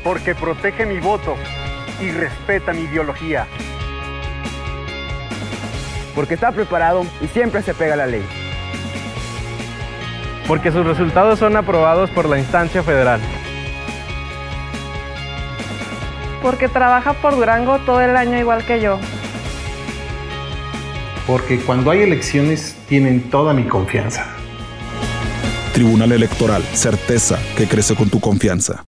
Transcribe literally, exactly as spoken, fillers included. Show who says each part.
Speaker 1: Porque protege mi voto y respeta mi ideología.
Speaker 2: Porque está preparado y siempre se pega a la ley.
Speaker 3: Porque sus resultados son aprobados por la instancia federal.
Speaker 4: Porque trabaja por Durango todo el año igual que yo.
Speaker 5: Porque cuando hay elecciones tienen toda mi confianza.
Speaker 6: Tribunal Electoral, certeza que crece con tu confianza.